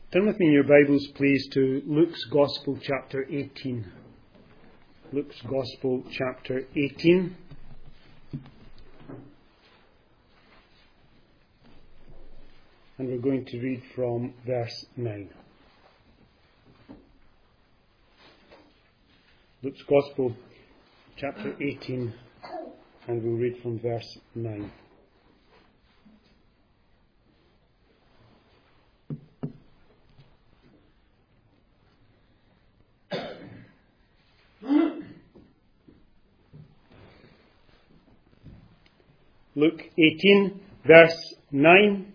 Turn with me in your Bibles, please, to Luke's Gospel, chapter 18. Luke's Gospel, chapter 18. And we're going to read from verse 9. Luke's Gospel, chapter 18, and we'll read from verse 9. Luke 18, verse 9.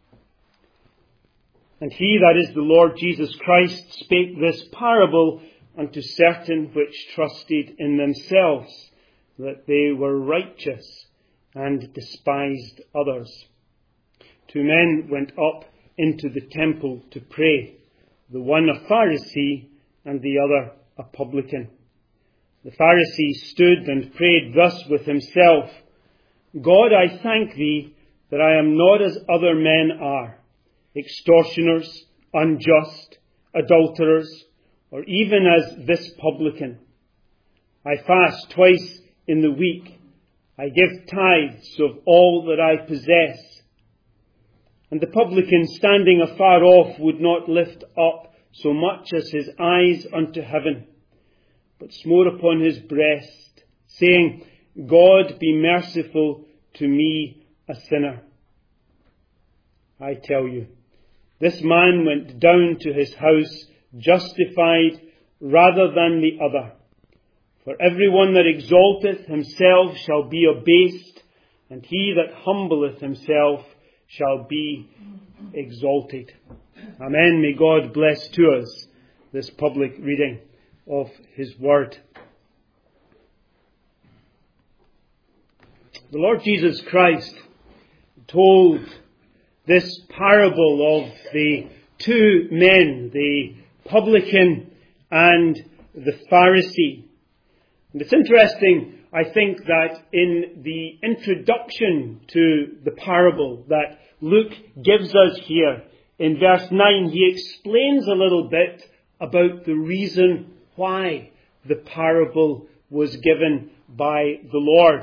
And he, that is the Lord Jesus Christ, spake this parable unto certain which trusted in themselves that they were righteous, and despised others. 2 men went up into the temple to pray, the one a Pharisee, and the other a publican. The Pharisee stood and prayed thus with himself: God, I thank thee that I am not as other men are, extortioners, unjust, adulterers, or even as this publican. I fast twice in the week. I give tithes of all that I possess. And the publican, standing afar off, would not lift up so much as his eyes unto heaven, but smote upon his breast, saying, God, be merciful to me, a sinner. I tell you, this man went down to his house justified rather than the other. For everyone that exalteth himself shall be abased, and he that humbleth himself shall be exalted. Amen. May God bless to us this public reading of His Word. The Lord Jesus Christ told this parable of the 2 men, the publican and the Pharisee. And it's interesting, I think, that in the introduction to the parable that Luke gives us here, in verse 9, he explains a little bit about the reason why the parable was given by the Lord.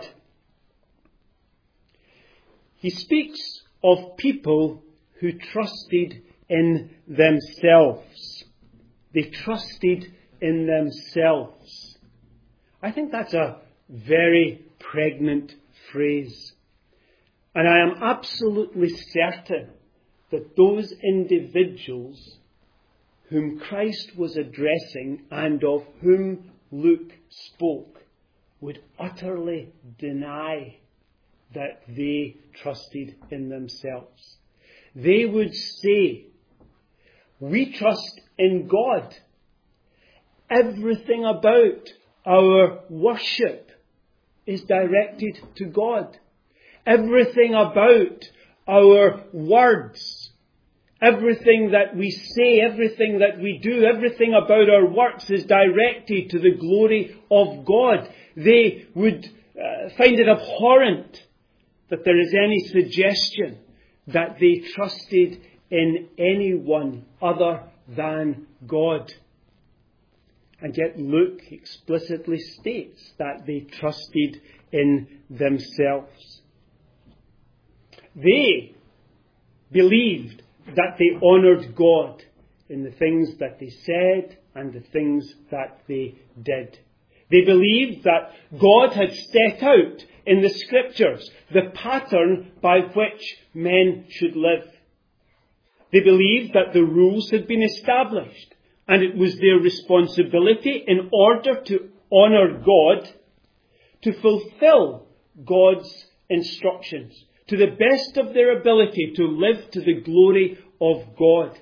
He speaks of people who trusted in themselves. They trusted in themselves. I think that's a very pregnant phrase. And I am absolutely certain that those individuals whom Christ was addressing and of whom Luke spoke would utterly deny that they trusted in themselves. They would say, we trust in God. Everything about our worship is directed to God. Everything about our words, everything that we say, everything that we do, everything about our works is directed to the glory of God. They would find it abhorrent that there is any suggestion that they trusted in anyone other than God. And yet Luke explicitly states that they trusted in themselves. They believed that they honoured God in the things that they said and the things that they did. They believed that God had set out in the Scriptures the pattern by which men should live. They believed that the rules had been established, and it was their responsibility, in order to honour God, to fulfil God's instructions to the best of their ability, to live to the glory of God.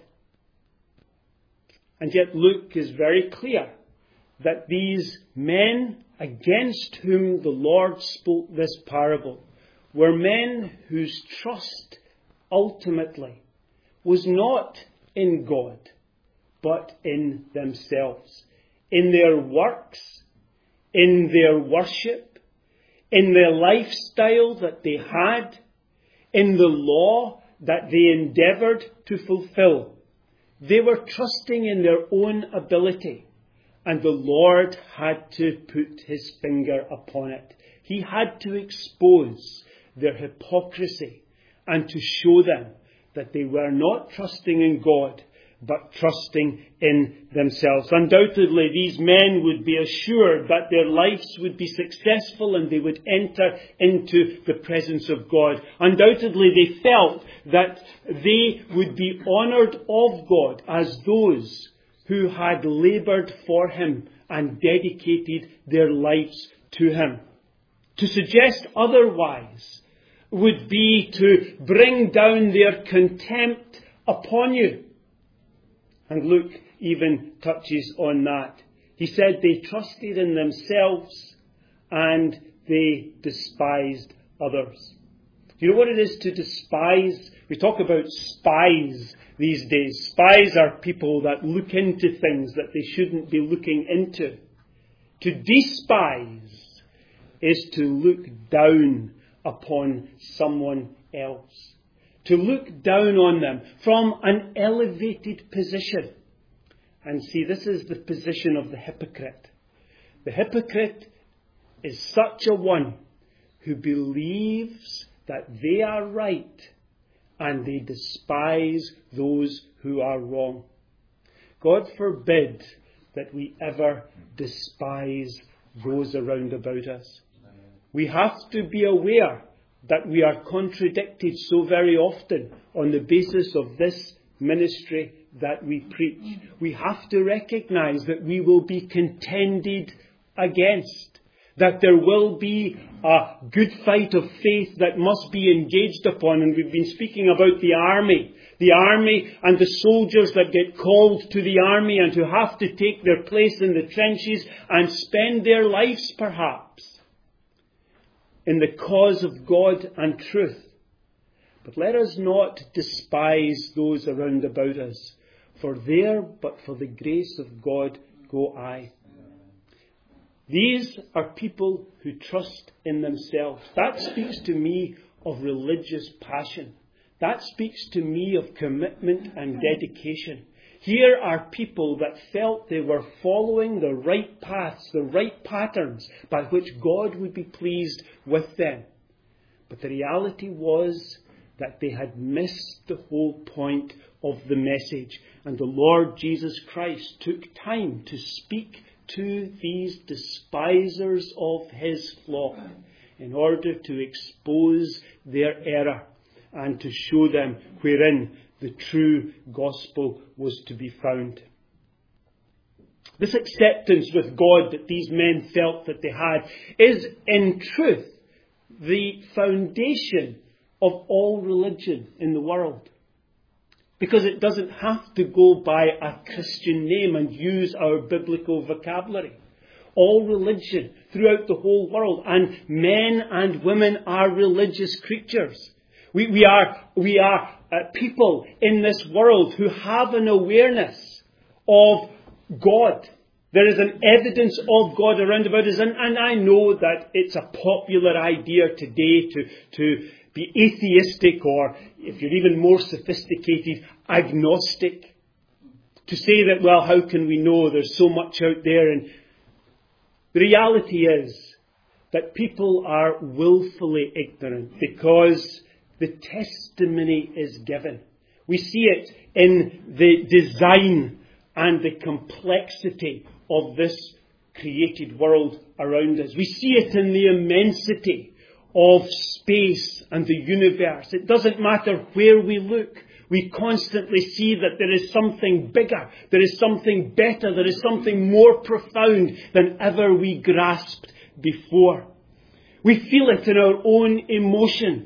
And yet Luke is very clear that these men against whom the Lord spoke this parable were men whose trust ultimately was not in God, but in themselves, in their works, in their worship, in the lifestyle that they had, in the law that they endeavoured to fulfill. They were trusting in their own ability. And the Lord had to put his finger upon it. He had to expose their hypocrisy and to show them that they were not trusting in God, but trusting in themselves. Undoubtedly, these men would be assured that their lives would be successful and they would enter into the presence of God. Undoubtedly, they felt that they would be honoured of God as those who had laboured for him and dedicated their lives to him. To suggest otherwise would be to bring down their contempt upon you. And Luke even touches on that. He said they trusted in themselves and they despised others. You know what it is to despise? We talk about spies these days. Spies are people that look into things that they shouldn't be looking into. To despise is to look down upon someone else. To look down on them from an elevated position. And see, this is the position of the hypocrite. The hypocrite is such a one who believes that they are right and they despise those who are wrong. God forbid that we ever despise those around about us. We have to be aware that we are contradicted so very often on the basis of this ministry that we preach. We have to recognize that we will be contended against, that there will be a good fight of faith that must be engaged upon. And we've been speaking about the army and the soldiers that get called to the army and who have to take their place in the trenches and spend their lives perhaps in the cause of God and truth. But let us not despise those around about us. For there, but for the grace of God, go I. These are people who trust in themselves. That speaks to me of religious passion. That speaks to me of commitment and dedication. Here are people that felt they were following the right paths, the right patterns by which God would be pleased with them. But the reality was that they had missed the whole point of the message. And the Lord Jesus Christ took time to speak to these despisers of his flock in order to expose their error and to show them wherein the true gospel was to be found. This acceptance with God that these men felt that they had is in truth the foundation of all religion in the world. Because it doesn't have to go by a Christian name and use our biblical vocabulary. All religion throughout the whole world, and men and women are religious creatures. We are people in this world who have an awareness of God. There is an evidence of God around about us. And I know that it's a popular idea today to be atheistic, or if you're even more sophisticated, agnostic. To say that, well, how can we know? There's so much out there. And the reality is that people are willfully ignorant because the testimony is given. We see it in the design and the complexity of this created world around us. We see it in the immensity of space and the universe. It doesn't matter where we look. We constantly see that there is something bigger, there is something better, there is something more profound than ever we grasped before. We feel it in our own emotions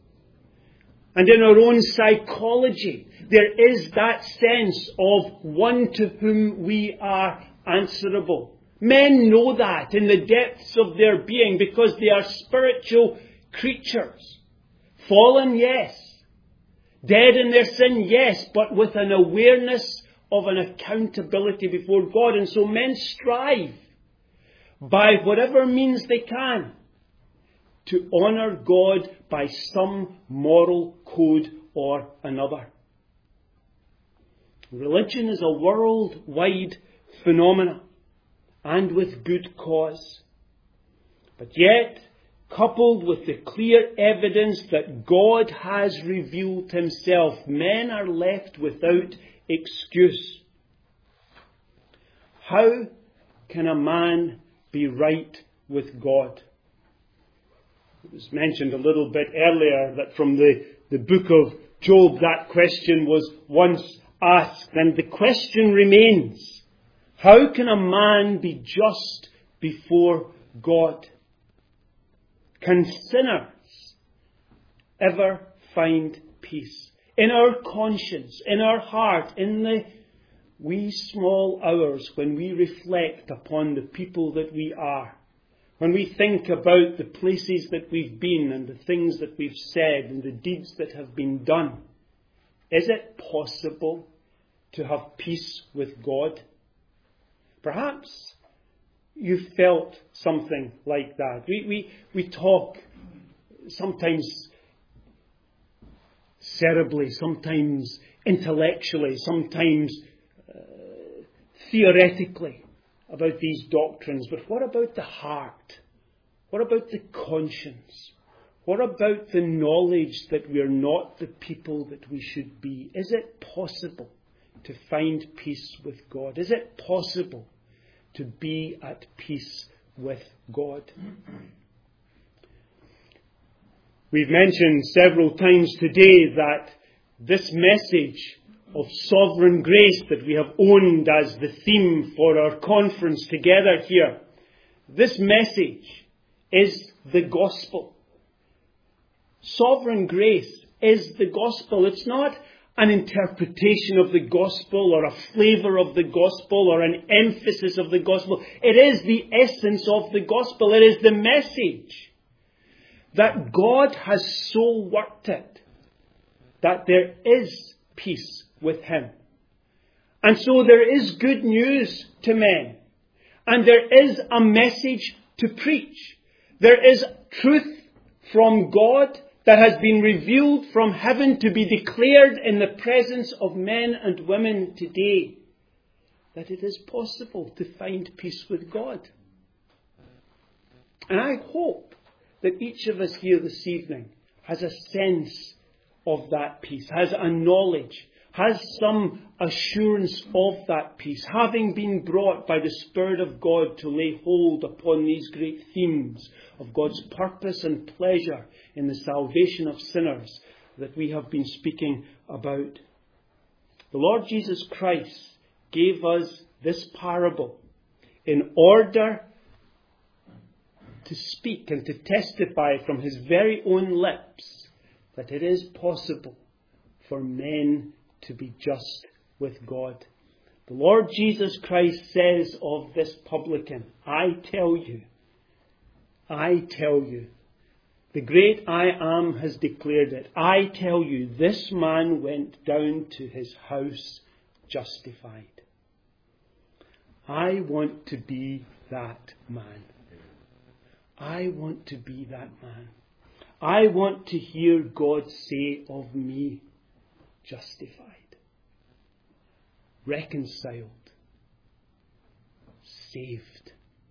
and in our own psychology. There is that sense of one to whom we are answerable. Men know that in the depths of their being because they are spiritual creatures. Fallen, yes. Dead in their sin, yes, but with an awareness of an accountability before God. And so men strive by whatever means they can to honour God by some moral code or another. Religion is a worldwide phenomenon, and with good cause. But yet, coupled with the clear evidence that God has revealed himself, men are left without excuse. How can a man be right with God? It was mentioned a little bit earlier that from the book of Job, that question was once asked, and the question remains: how can a man be just before God? Can sinners ever find peace in our conscience, in our heart, in the wee small hours when we reflect upon the people that we are? When we think about the places that we've been and the things that we've said and the deeds that have been done, is it possible to have peace with God? Perhaps you felt something like that. We talk sometimes cerebrally, sometimes intellectually, sometimes theoretically about these doctrines. But what about the heart? What about the conscience? What about the knowledge that we are not the people that we should be? Is it possible to find peace with God? Is it possible to be at peace with God? We've mentioned several times today that this message of sovereign grace that we have owned as the theme for our conference together here, this message is the gospel. Sovereign grace is the gospel. It's not an interpretation of the gospel or a flavour of the gospel or an emphasis of the gospel. It is the essence of the gospel. It is the message that God has so worked it that there is peace with him. And so there is good news to men. And there is a message to preach. There is truth from God that has been revealed from heaven to be declared in the presence of men and women today, that it is possible to find peace with God. And I hope that each of us here this evening has a sense of that peace, has a knowledge, has some assurance of that peace, having been brought by the Spirit of God to lay hold upon these great themes of God's purpose and pleasure in the salvation of sinners that we have been speaking about. The Lord Jesus Christ gave us this parable in order to speak and to testify from his very own lips that it is possible for men to be just with God. The Lord Jesus Christ says of this publican, I tell you, the great I Am has declared it. I tell you, this man went down to his house justified. I want to be that man. I want to be that man. I want to hear God say of me, justified, reconciled, saved,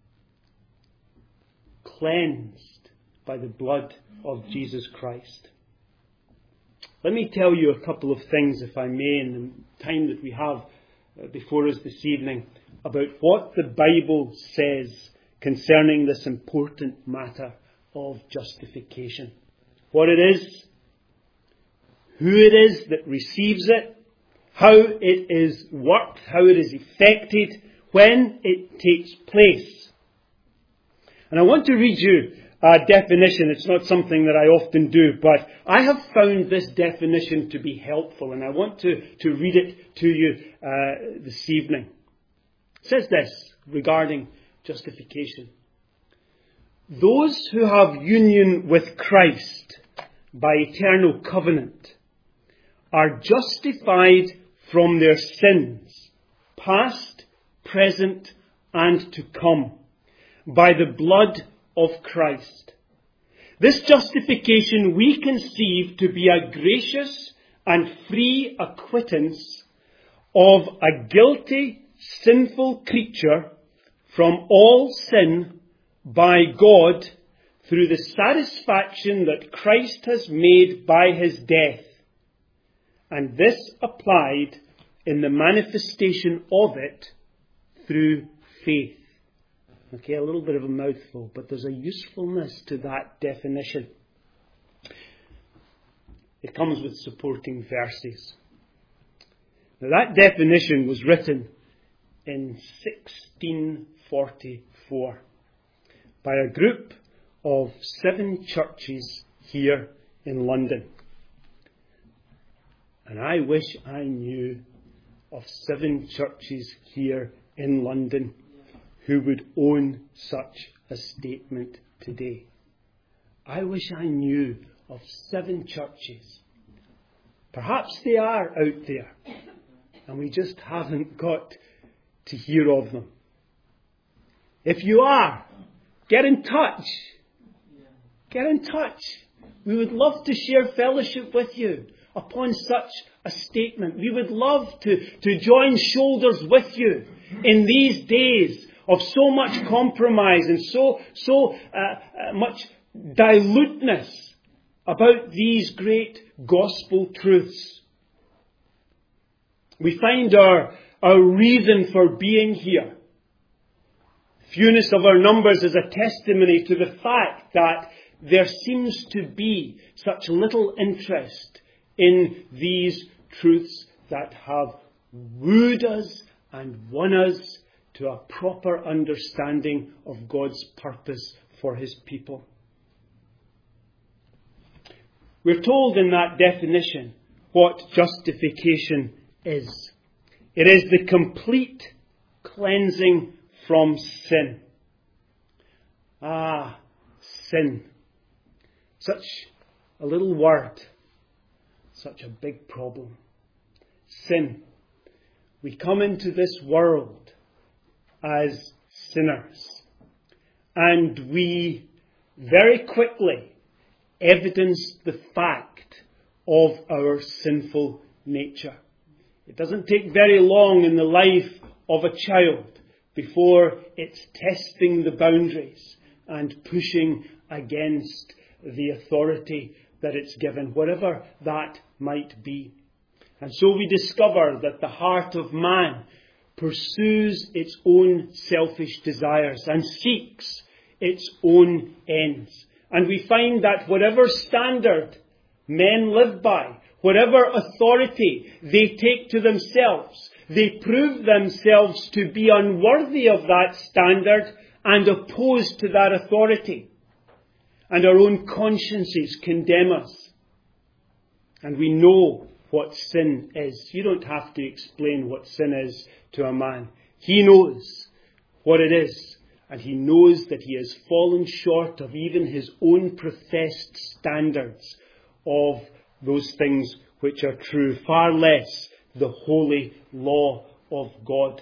cleansed by the blood of Jesus Christ. Let me tell you a couple of things, if I may, in the time that we have before us this evening, about what the Bible says concerning this important matter of justification. What it is, who it is that receives it, how it is worked, how it is effected, when it takes place. And I want to read you a definition. It's not something that I often do, but I have found this definition to be helpful, and I want to read it to you this evening. It says this regarding justification. Those who have union with Christ by eternal covenant are justified from their sins, past, present, and to come, by the blood of Christ. This justification we conceive to be a gracious and free acquittance of a guilty, sinful creature from all sin by God through the satisfaction that Christ has made by his death. And this applied in the manifestation of it through faith. Okay, a little bit of a mouthful, but there's a usefulness to that definition. It comes with supporting verses. Now, that definition was written in 1644 by a group of 7 churches here in London. And I wish I knew of 7 churches here in London who would own such a statement today. I wish I knew of 7 churches. Perhaps they are out there, and we just haven't got to hear of them. If you are, get in touch. Get in touch. We would love to share fellowship with you upon such a statement. We would love to join shoulders with you in these days of so much compromise and so much diluteness about these great gospel truths. We find our reason for being here. Fewness of our numbers is a testimony to the fact that there seems to be such little interest in these truths that have wooed us and won us to a proper understanding of God's purpose for his people. We're told in that definition what justification is. It is the complete cleansing from sin. Sin. Such a little word. Such a big problem. Sin. We come into this world as sinners. And we very quickly evidence the fact of our sinful nature. It doesn't take very long in the life of a child before it's testing the boundaries and pushing against the authority that it's given, whatever that might be. And so we discover that the heart of man pursues its own selfish desires and seeks its own ends. And we find that whatever standard men live by, whatever authority they take to themselves, they prove themselves to be unworthy of that standard and opposed to that authority. And our own consciences condemn us. And we know what sin is. You don't have to explain what sin is to a man. He knows what it is. And he knows that he has fallen short of even his own professed standards of those things which are true, far less the holy law of God.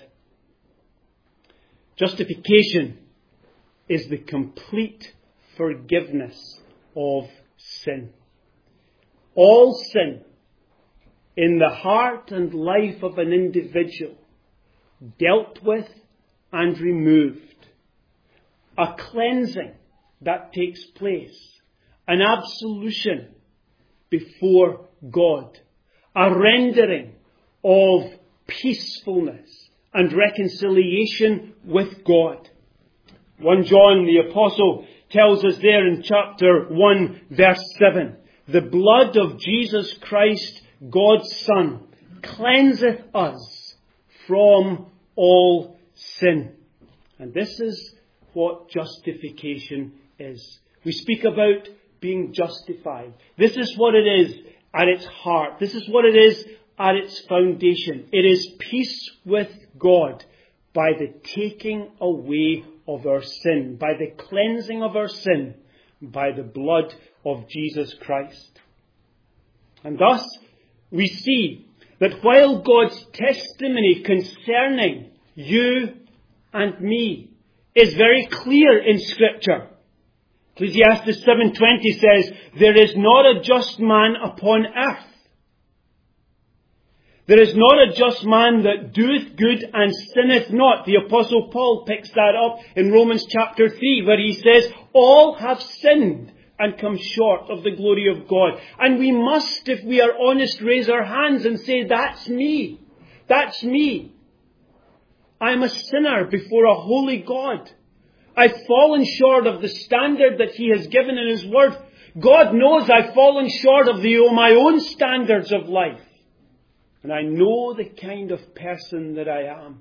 Justification is the complete forgiveness of sin. All sin in the heart and life of an individual dealt with and removed. A cleansing that takes place. An absolution before God. A rendering of peacefulness and reconciliation with God. 1 John the Apostle tells us there in chapter 1 verse 7, the blood of Jesus Christ, God's Son, cleanseth us from all sin. And this is what justification is. We speak about being justified. This is what it is at its heart. This is what it is at its foundation. It is peace with God by the taking away of our sin, by the cleansing of our sin, by the blood of Jesus Christ. And thus we see that while God's testimony concerning you and me is very clear in Scripture. Ecclesiastes 7:20 says, there is not a just man upon earth. There is not a just man that doeth good and sinneth not. The Apostle Paul picks that up in Romans chapter 3, where he says, all have sinned and come short of the glory of God. And we must, if we are honest, raise our hands and say, that's me. That's me. I'm a sinner before a holy God. I've fallen short of the standard that He has given in His Word. God knows I've fallen short of my own standards of life. And I know the kind of person that I am.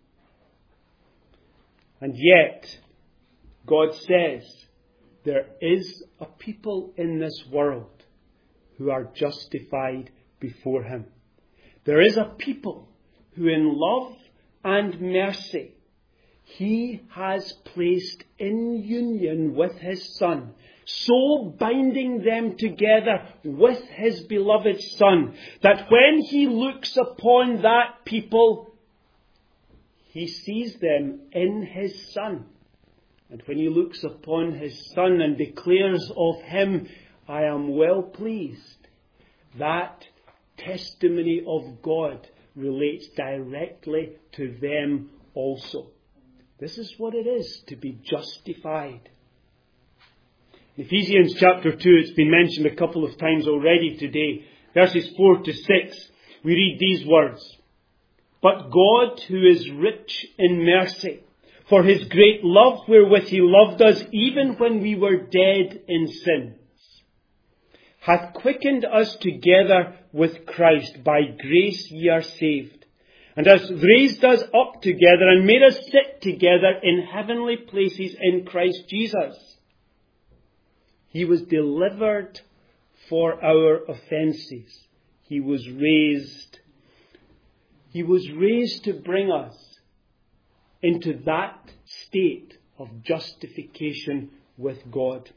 And yet, God says, there is a people in this world who are justified before Him. There is a people who in love and mercy He has placed in union with His Son, so binding them together with His beloved Son, that when He looks upon that people, He sees them in His Son. And when He looks upon His Son and declares of Him, I am well pleased, that testimony of God relates directly to them also. This is what it is to be justified. In Ephesians chapter 2, it's been mentioned a couple of times already today. Verses 4 to 6, we read these words. But God, who is rich in mercy, for His great love wherewith He loved us, even when we were dead in sins, hath quickened us together with Christ. By grace ye are saved, and hath raised us up together, and made us sit together in heavenly places in Christ Jesus. He was delivered for our offences. He was raised. He was raised to bring us into that state of justification with God.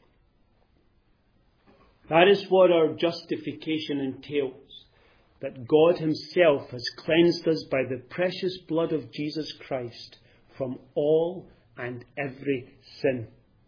That is what our justification entails. That God Himself has cleansed us by the precious blood of Jesus Christ from all and every sin.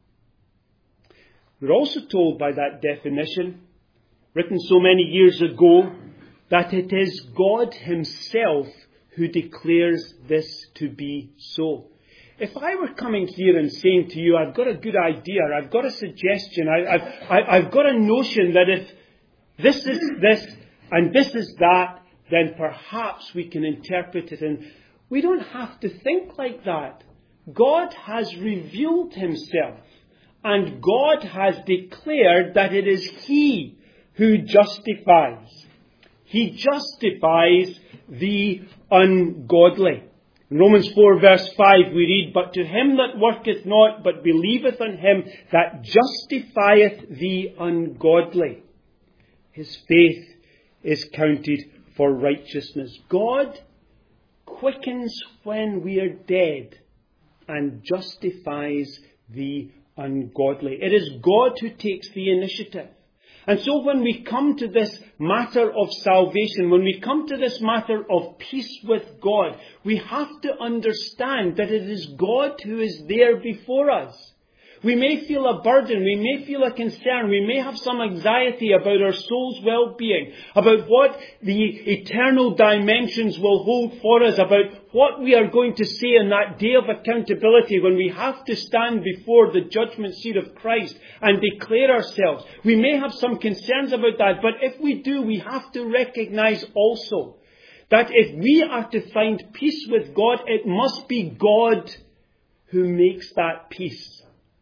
We're also told by that definition, written so many years ago, that it is God Himself who declares this to be so. If I were coming here and saying to you, I've got a good idea, I've got a suggestion, I've got a notion that if this is this and this is that, then perhaps we can interpret it. And we don't have to think like that. God has revealed Himself. And God has declared that it is He who justifies. He justifies the ungodly. In Romans 4 verse 5 we read, But to him that worketh not, but believeth on Him that justifieth the ungodly, his faith is counted for righteousness. God quickens when we are dead and justifies the ungodly. It is God who takes the initiative. And so when we come to this matter of salvation, when we come to this matter of peace with God, we have to understand that it is God who is there before us. We may feel a burden, we may feel a concern, we may have some anxiety about our soul's well-being, about what the eternal dimensions will hold for us, about what we are going to say on that day of accountability when we have to stand before the judgment seat of Christ and declare ourselves. We may have some concerns about that, but if we do, we have to recognize also that if we are to find peace with God, it must be God who makes that peace.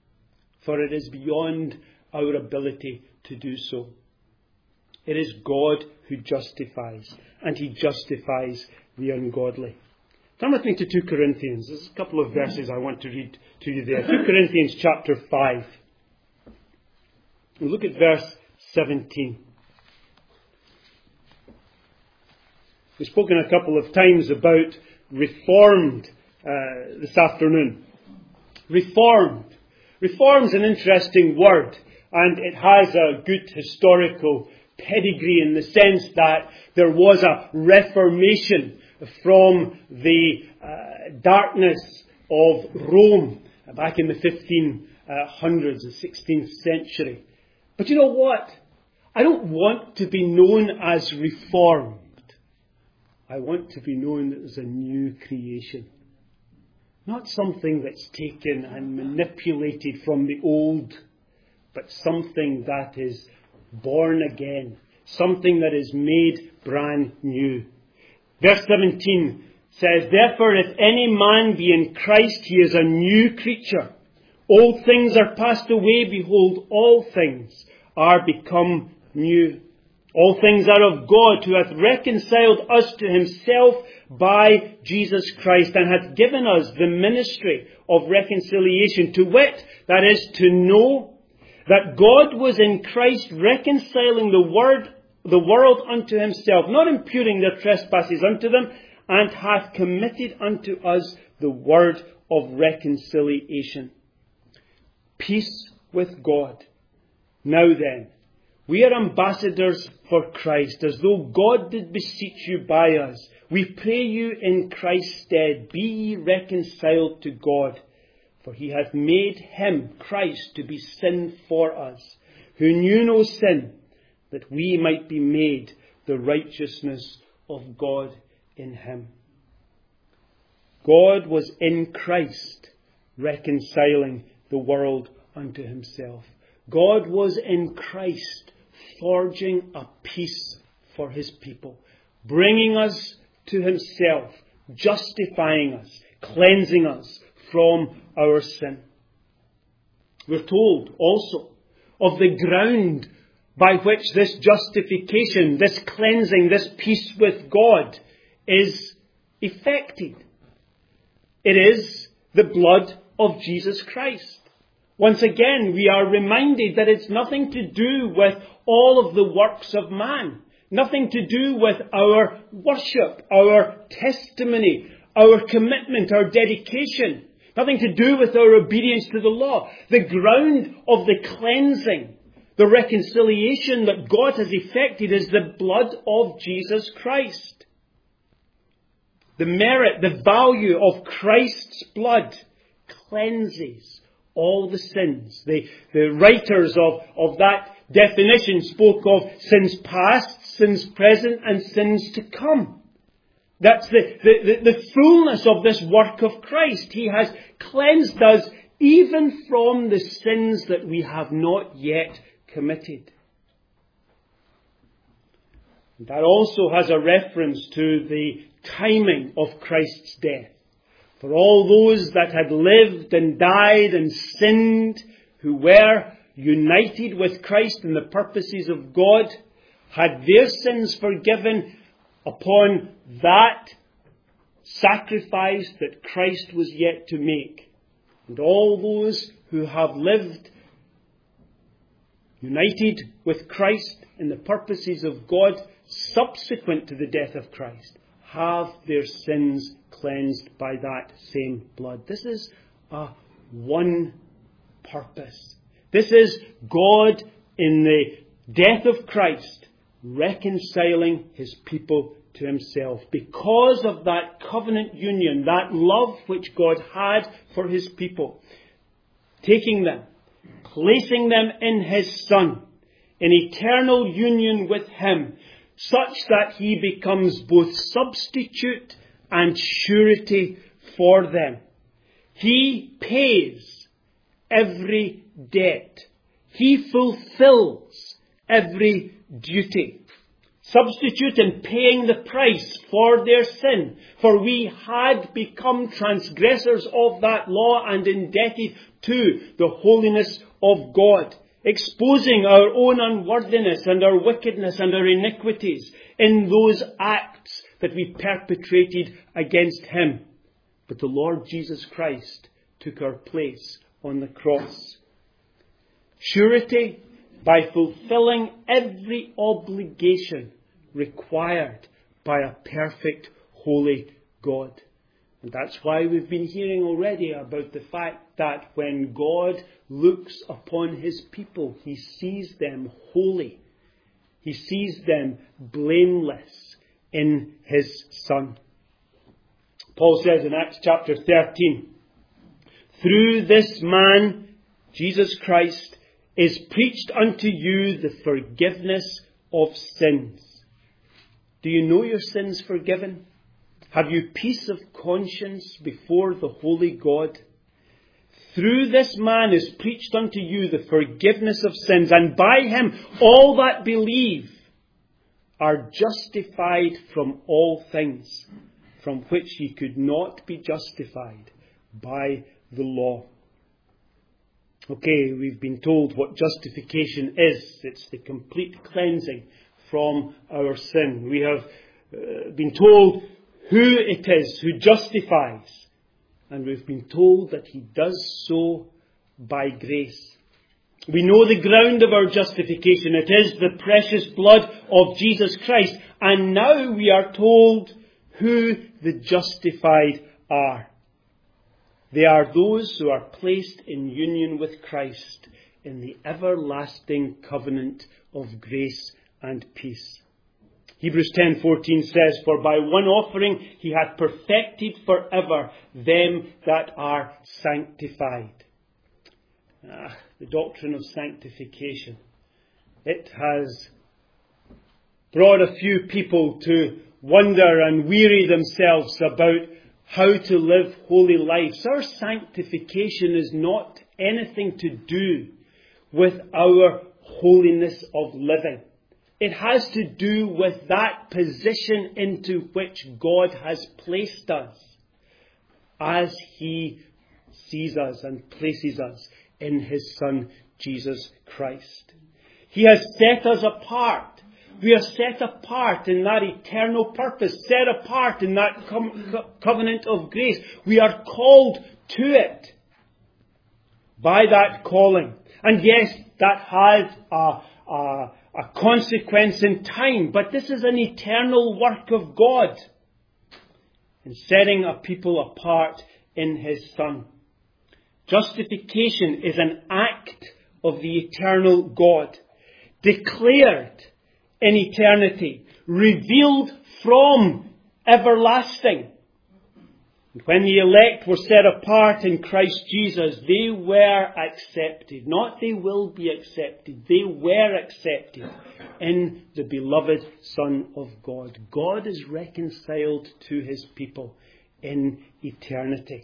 For it is beyond our ability to do so. It is God who justifies, and He justifies the ungodly. Turn with me to 2 Corinthians. There's a couple of verses I want to read to you there. 2 Corinthians chapter 5. And look at verse 17. We've spoken a couple of times about reformed this afternoon. Reformed. Reform's an interesting word, and it has a good historical pedigree in the sense that there was a reformation from the darkness of Rome back in the 1500s, the 16th century. But you know what? I don't want to be known as reformed. I want to be known as a new creation. Not something that's taken and manipulated from the old, but something that is born again. Something that is made brand new. Verse 17 says, "Therefore, if any man be in Christ, he is a new creature. Old things are passed away. Behold, all things are become new. All things are of God, who hath reconciled us to himself by Jesus Christ, and hath given us the ministry of reconciliation, to wit, that is, to know that God was in Christ reconciling the world unto himself, not imputing their trespasses unto them, and hath committed unto us the word of reconciliation." Peace with God. Now then, we are ambassadors for Christ, as though God did beseech you by us. We pray you in Christ's stead, be ye reconciled to God. For he hath made him, Christ, to be sin for us, who knew no sin, that we might be made the righteousness of God in him. God was in Christ, reconciling the world unto himself. God was in Christ, forging a peace for his people, bringing us to himself, justifying us, cleansing us from our sin. We're told also of the ground by which this justification, this cleansing, this peace with God is effected. It is the blood of Jesus Christ. Once again, we are reminded that it's nothing to do with all of the works of man. Nothing to do with our worship, our testimony, our commitment, our dedication. Nothing to do with our obedience to the law. The ground of the cleansing, the reconciliation that God has effected is the blood of Jesus Christ. The merit, the value of Christ's blood cleanses all the sins. The writers of that definition spoke of sins past, sins present, and sins to come. That's the fullness of this work of Christ. He has cleansed us even from the sins that we have not yet committed. That also has a reference to the timing of Christ's death. For all those that had lived and died and sinned, who were united with Christ in the purposes of God, had their sins forgiven upon that sacrifice that Christ was yet to make. And all those who have lived united with Christ in the purposes of God subsequent to the death of Christ have their sins cleansed by that same blood. This is a one purpose. This is God in the death of Christ reconciling his people to himself. Because of that covenant union, that love which God had for his people, taking them, placing them in his Son, in eternal union with him, such that he becomes both substitute and surety for them. He pays every debt. He fulfills every duty. Substitute in paying the price for their sin. For we had become transgressors of that law and indebted to the holiness of God, exposing our own unworthiness and our wickedness and our iniquities in those acts that we perpetrated against him. But the Lord Jesus Christ took our place on the cross. Surety by fulfilling every obligation required by a perfect, holy God. And that's why we've been hearing already about the fact that when God looks upon his people, he sees them holy. He sees them blameless in his Son. Paul says in Acts chapter 13, "Through this man, Jesus Christ, is preached unto you the forgiveness of sins." Do you know your sins forgiven? Have you peace of conscience before the holy God? Through this man is preached unto you the forgiveness of sins, and by him all that believe are justified from all things, from which ye could not be justified by the law. Okay, we've been told what justification is. It's the complete cleansing from our sin. We have been told who it is who justifies. And we've been told that he does so by grace. We know the ground of our justification. It is the precious blood of Jesus Christ. And now we are told who the justified are. They are those who are placed in union with Christ in the everlasting covenant of grace and peace. Hebrews 10:14 says, For by one offering he hath perfected forever them that are sanctified. The doctrine of sanctification. It has brought a few people to wonder and weary themselves about how to live holy lives. Our sanctification is not anything to do with our holiness of living. It has to do with that position into which God has placed us as he sees us and places us in his Son, Jesus Christ. He has set us apart. We are set apart in that eternal purpose, set apart in that covenant of grace. We are called to it by that calling. And yes, that has a consequence in time, but this is an eternal work of God in setting a people apart in his Son. Justification is an act of the eternal God, declared in eternity, revealed from everlasting. And when the elect were set apart in Christ Jesus, they were accepted. Not they will be accepted. They were accepted in the beloved Son of God. God is reconciled to his people in eternity,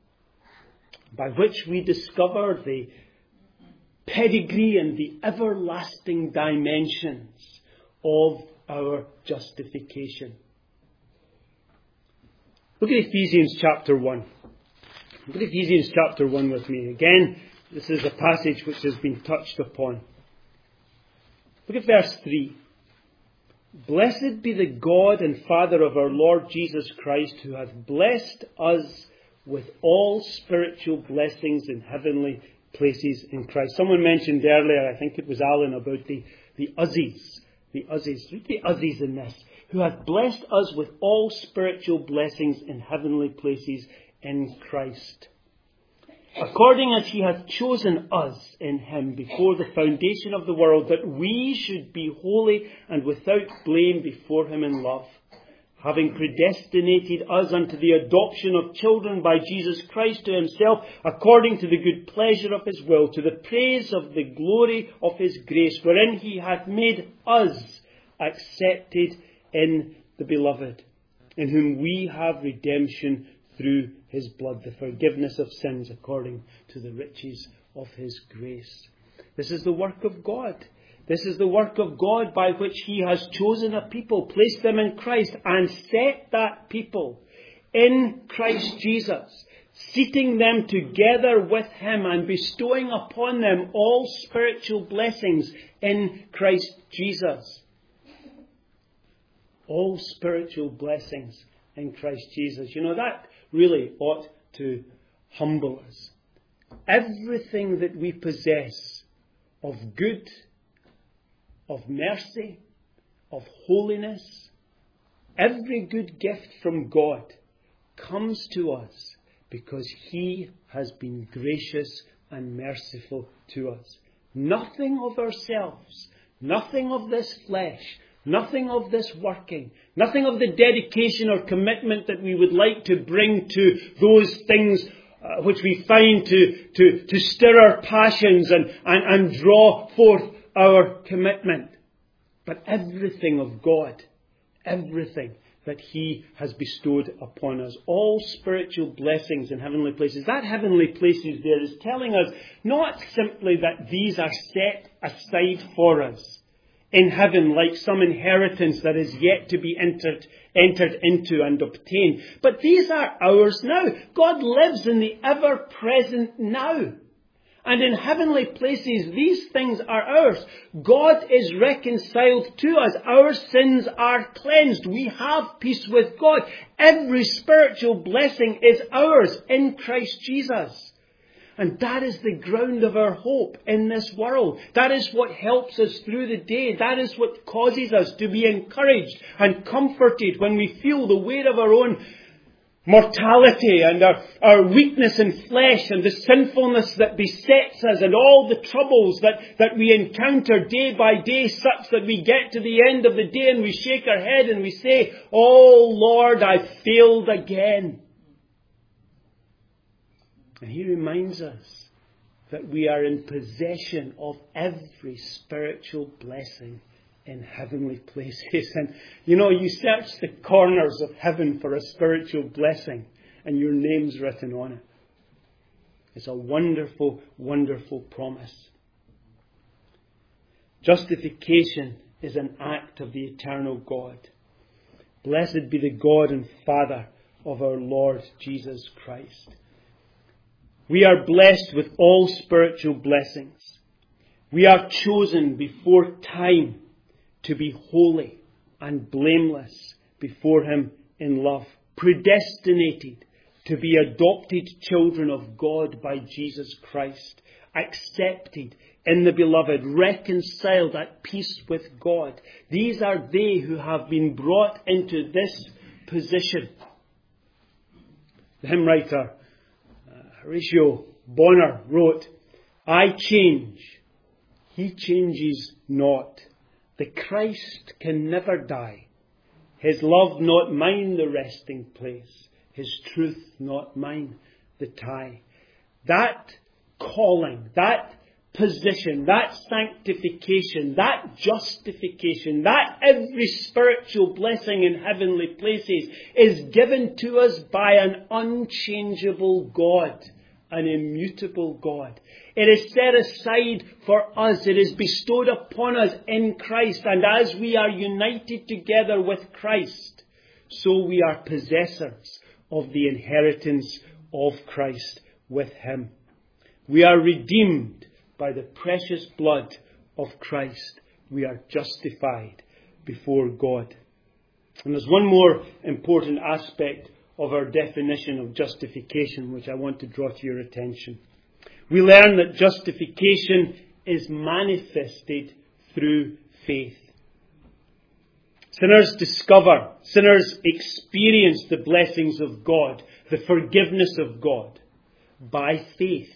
by which we discover the pedigree and the everlasting dimensions of our justification. Look at Ephesians chapter 1. Look at Ephesians chapter 1 with me. Again, this is a passage which has been touched upon. Look at verse 3. Blessed be the God and Father of our Lord Jesus Christ, who hath blessed us with all spiritual blessings in heavenly places in Christ. Someone mentioned earlier, I think it was Alan, about the Uzzies. The Uzzies. Read the Uzzies in this. Who hath blessed us with all spiritual blessings in heavenly places in Christ. According as he hath chosen us in him before the foundation of the world, that we should be holy and without blame before him in love, having predestinated us unto the adoption of children by Jesus Christ to himself, according to the good pleasure of his will, to the praise of the glory of his grace, wherein he hath made us accepted in the beloved, in whom we have redemption through his blood, the forgiveness of sins according to the riches of his grace. This is the work of God. This is the work of God by which he has chosen a people, placed them in Christ, and set that people in Christ Jesus, seating them together with him and bestowing upon them all spiritual blessings in Christ Jesus. All spiritual blessings in Christ Jesus. You know, that really ought to humble us. Everything that we possess of good, of mercy, of holiness, every good gift from God comes to us because he has been gracious and merciful to us. Nothing of ourselves, nothing of this flesh, nothing of this working, nothing of the dedication or commitment that we would like to bring to those things which we find to stir our passions and draw forth our commitment. But everything of God, everything that He has bestowed upon us. All spiritual blessings in heavenly places. That heavenly places there is telling us not simply that these are set aside for us in heaven like some inheritance that is yet to be entered into and obtained, but these are ours now. God lives in the ever-present now. And in heavenly places, these things are ours. God is reconciled to us. Our sins are cleansed. We have peace with God. Every spiritual blessing is ours in Christ Jesus. And that is the ground of our hope in this world. That is what helps us through the day. That is what causes us to be encouraged and comforted when we feel the weight of our own mortality and our weakness in flesh and the sinfulness that besets us and all the troubles that we encounter day by day, such that we get to the end of the day and we shake our head and we say, "Oh Lord, I failed again." And He reminds us that we are in possession of every spiritual blessing in heavenly places. And you search the corners of heaven for a spiritual blessing and your name's written on it. It's a wonderful, wonderful promise. Justification is an act of the eternal God. Blessed be the God and Father of our Lord Jesus Christ. We are blessed with all spiritual blessings. We are chosen before time to be holy and blameless before Him in love, predestinated to be adopted children of God by Jesus Christ, accepted in the Beloved, reconciled at peace with God. These are they who have been brought into this position. The hymn writer Horatio Bonner wrote, "I change, He changes not. The Christ can never die. His love not mine the resting place. His truth not mine the tie." That calling, that position, that sanctification, that justification, that every spiritual blessing in heavenly places is given to us by an unchangeable God, an immutable God. It is set aside for us. It is bestowed upon us in Christ. And as we are united together with Christ, so we are possessors of the inheritance of Christ with Him. We are redeemed by the precious blood of Christ. We are justified before God. And there's one more important aspect of our definition of justification which I want to draw to your attention. We learn that justification is manifested through faith. Sinners experience the blessings of God, the forgiveness of God, by faith.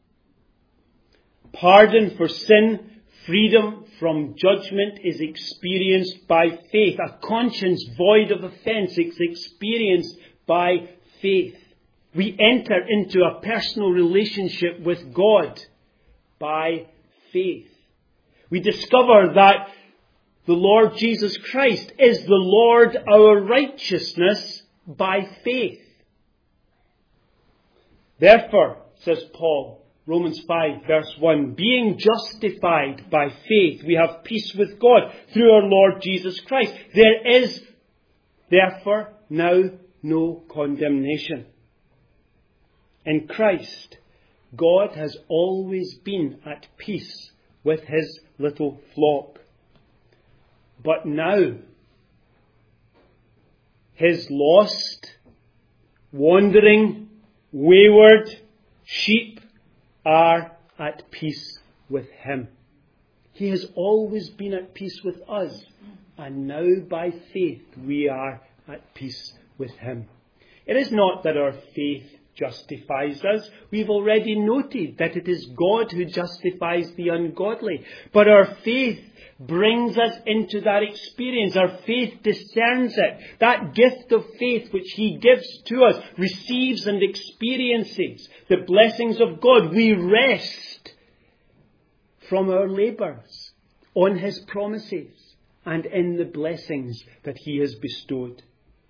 Pardon for sin, freedom from judgment is experienced by faith. A conscience void of offence is experienced by faith. We enter into a personal relationship with God by faith. We discover that the Lord Jesus Christ is the Lord our righteousness by faith. Therefore, says Paul, Romans 5 verse 1, being justified by faith, we have peace with God through our Lord Jesus Christ. There is therefore now no condemnation. In Christ, God has always been at peace with His little flock. But now, His lost, wandering, wayward sheep are at peace with Him. He has always been at peace with us. And now by faith we are at peace with Him. It is not that our faith justifies us. We've already noted that it is God who justifies the ungodly. But our faith brings us into that experience. Our faith discerns it. That gift of faith which He gives to us receives and experiences the blessings of God. We rest from our labours on His promises. and in the blessings that he has bestowed,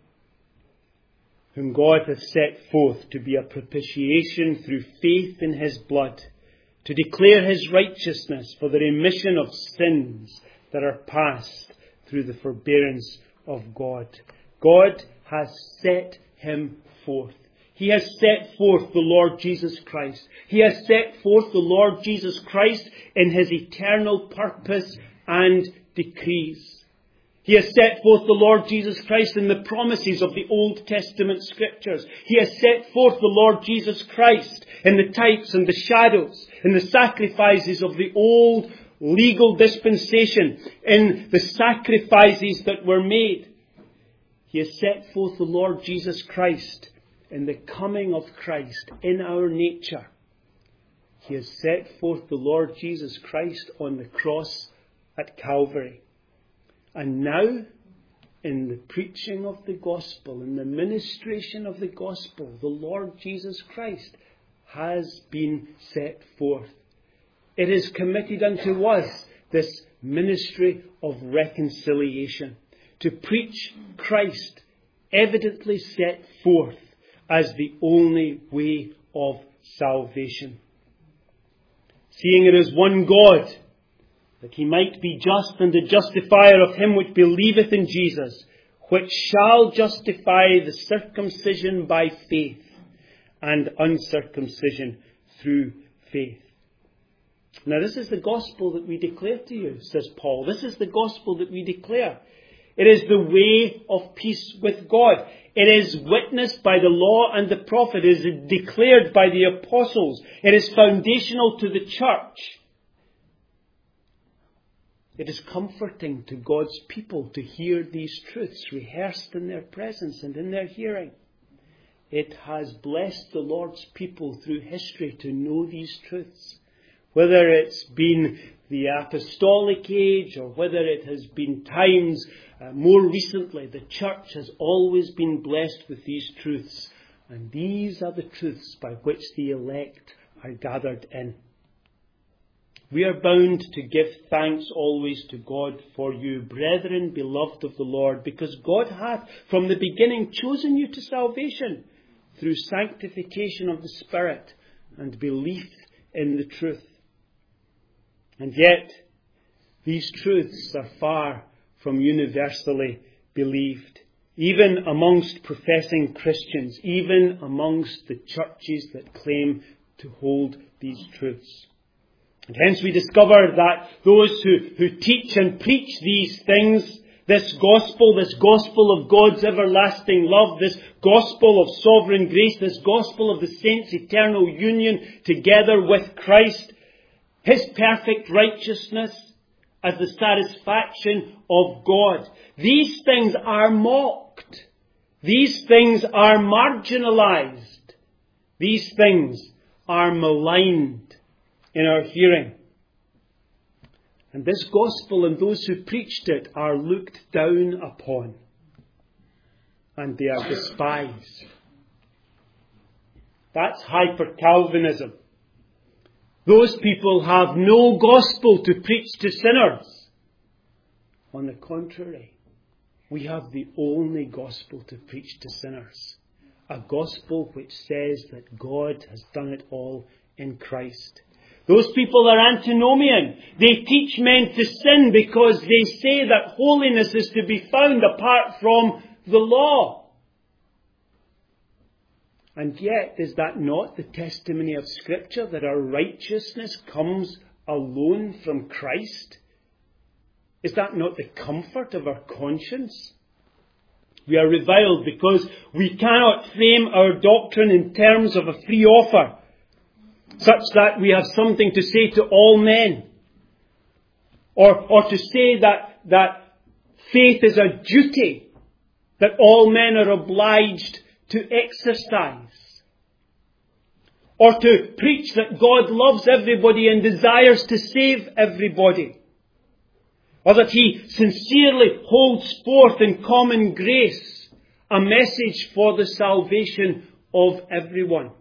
whom God hath set forth to be a propitiation through faith in his blood, to declare his righteousness for the remission of sins that are past through the forbearance of God. God has set him forth. He has set forth the Lord Jesus Christ. He has set forth the Lord Jesus Christ in his eternal purpose and decrees. He has set forth the Lord Jesus Christ in the promises of the Old Testament Scriptures. He has set forth the Lord Jesus Christ in the types and the shadows, in the sacrifices of the old legal dispensation, in the sacrifices that were made. He has set forth the Lord Jesus Christ in the coming of Christ in our nature. He has set forth the Lord Jesus Christ on the cross at Calvary. And now, in the preaching of the gospel, in the ministration of the gospel, the Lord Jesus Christ has been set forth. It is committed unto us, this ministry of reconciliation, to preach Christ evidently set forth as the only way of salvation. Seeing it is one God, that he might be just and the justifier of him which believeth in Jesus, which shall justify the circumcision by faith and uncircumcision through faith. Now this is the gospel that we declare to you, says Paul. This is the gospel that we declare. It is the way of peace with God. It is witnessed by the law and the prophet. It is declared by the apostles. It is foundational to the church. It is comforting to God's people to hear these truths rehearsed in their presence and in their hearing. It has blessed the Lord's people through history to know these truths. Whether it's been the apostolic age or whether it has been times more recently, the church has always been blessed with these truths. And these are the truths by which the elect are gathered in. We are bound to give thanks always to God for you, brethren, beloved of the Lord, because God hath from the beginning chosen you to salvation through sanctification of the Spirit and belief in the truth. And yet, these truths are far from universally believed, even amongst professing Christians, even amongst the churches that claim to hold these truths. And hence we discover that those who teach and preach these things, this gospel of God's everlasting love, this gospel of sovereign grace, this gospel of the saints' eternal union together with Christ, his perfect righteousness as the satisfaction of God. These things are mocked. These things are marginalized. These things are maligned in our hearing. And this gospel and those who preached it are looked down upon. And they are despised. That's hyper-Calvinism. Those people have no gospel to preach to sinners. On the contrary, we have the only gospel to preach to sinners. A gospel which says that God has done it all in Christ. Those people are antinomian. They teach men to sin because they say that holiness is to be found apart from the law. And yet, is that not the testimony of Scripture, that our righteousness comes alone from Christ? Is that not the comfort of our conscience? We are reviled because we cannot frame our doctrine in terms of a free offer, such that we have something to say to all men. Or to say that faith is a duty that all men are obliged to exercise. Or to preach that God loves everybody and desires to save everybody. Or that He sincerely holds forth in common grace a message for the salvation of everyone.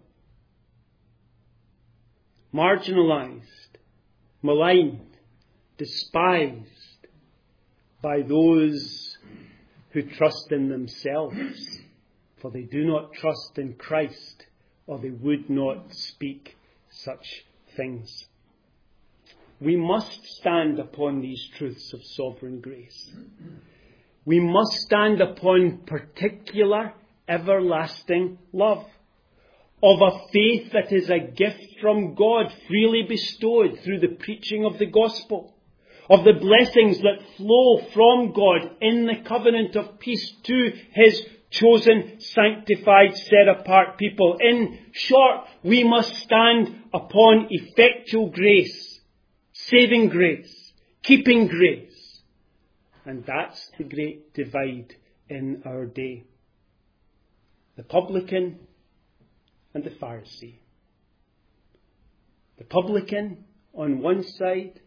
Marginalized, maligned, despised, by those who trust in themselves, for they do not trust in Christ, or they would not speak such things. We must stand upon these truths of sovereign grace. We must stand upon particular, everlasting love, of a faith that is a gift from God, freely bestowed through the preaching of the gospel, of the blessings that flow from God in the covenant of peace to His chosen, sanctified, set-apart people. In short, we must stand upon effectual grace, saving grace, keeping grace. And that's the great divide in our day. The publican and the Pharisee. The publican on one side,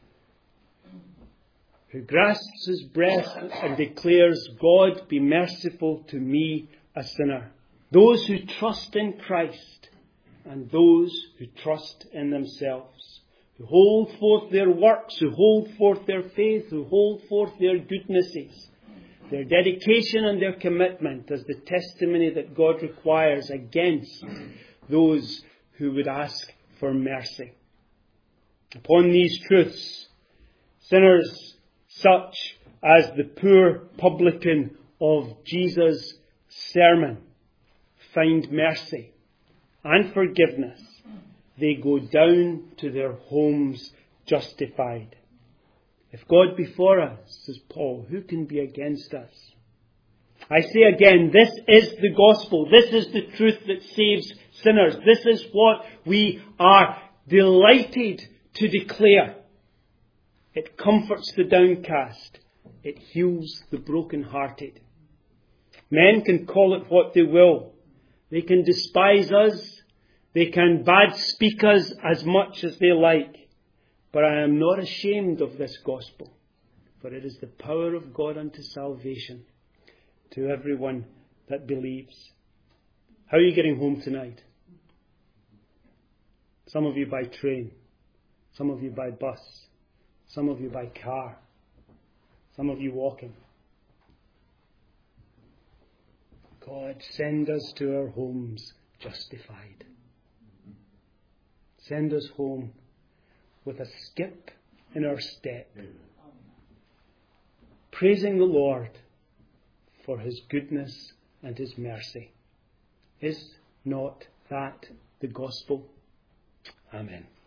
who grasps his breast and declares, God, be merciful to me, a sinner. Those who trust in Christ and those who trust in themselves, who hold forth their works, who hold forth their faith, who hold forth their goodnesses, their dedication and their commitment as the testimony that God requires against those who would ask for mercy. Upon these truths, sinners such as the poor publican of Jesus' sermon find mercy and forgiveness. They go down to their homes justified. If God be for us, says Paul, who can be against us? I say again, this is the gospel. This is the truth that saves sinners. This is what we are delighted to declare. It comforts the downcast. It heals the brokenhearted. Men can call it what they will. They can despise us. They can bad speak us as much as they like. But I am not ashamed of this gospel, for it is the power of God unto salvation to everyone that believes. How are you getting home tonight? Some of you by train, some of you by bus, some of you by car, some of you walking. God, send us to our homes justified. Send us home with a skip in our step, praising the Lord for His goodness and His mercy. Is not that the gospel? Amen.